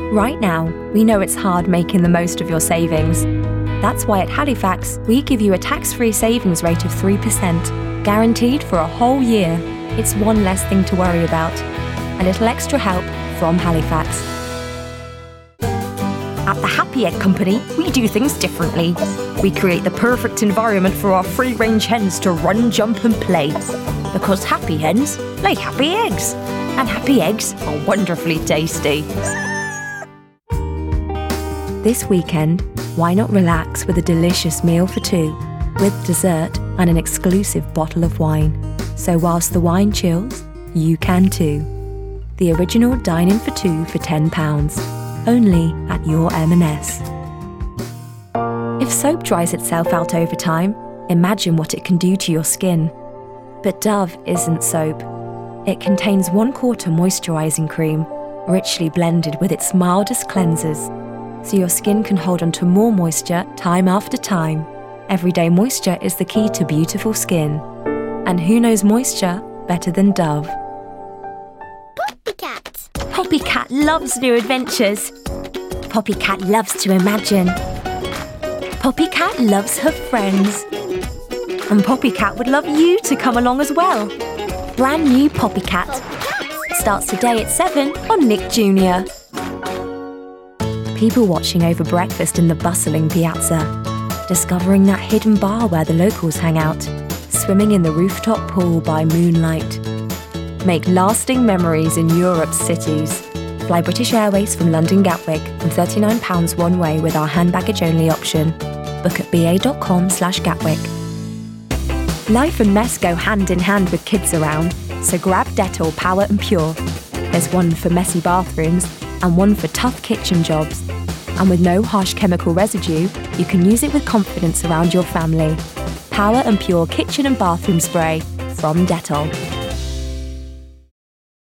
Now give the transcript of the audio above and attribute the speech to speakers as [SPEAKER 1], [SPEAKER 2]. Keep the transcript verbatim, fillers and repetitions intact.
[SPEAKER 1] Right now, we know it's hard making the most of your savings. That's why at Halifax, we give you a tax-free savings rate of three percent, guaranteed for a whole year. It's one less thing to worry about. A little extra help from Halifax. At the Happy Egg Company, we do things differently. We create the perfect environment for our free-range hens to run, jump and play. Because happy hens lay happy eggs. And happy eggs are wonderfully tasty. This weekend, why not relax with a delicious meal for two, with dessert and an exclusive bottle of wine. So whilst the wine chills, you can too. The original dine-in for two for ten pounds, only at your M and S. If soap dries itself out over time, imagine what it can do to your skin. But Dove isn't soap. It contains one quarter moisturising cream, richly blended with its mildest cleansers, so your skin can hold on to more moisture time after time. Everyday moisture is the key to beautiful skin. And who knows moisture better than Dove?
[SPEAKER 2] Poppycat.
[SPEAKER 1] Poppycat loves new adventures. Poppycat loves to imagine. Poppycat loves her friends. And Poppycat would love you to come along as well. Brand new Poppycat starts today at seven on Nick Junior People watching over breakfast in the bustling piazza, discovering that hidden bar where the locals hang out, swimming in the rooftop pool by moonlight. Make lasting memories in Europe's cities. Fly British Airways from London Gatwick on thirty-nine pounds one way with our hand baggage only option. Book at ba.com slash Gatwick. Life and mess go hand in hand with kids around, so grab Dettol Power and Pure. There's one for messy bathrooms and one for tough kitchen jobs. And with no harsh chemical residue, you can use it with confidence around your family. Power and Pure Kitchen and Bathroom Spray from Dettol.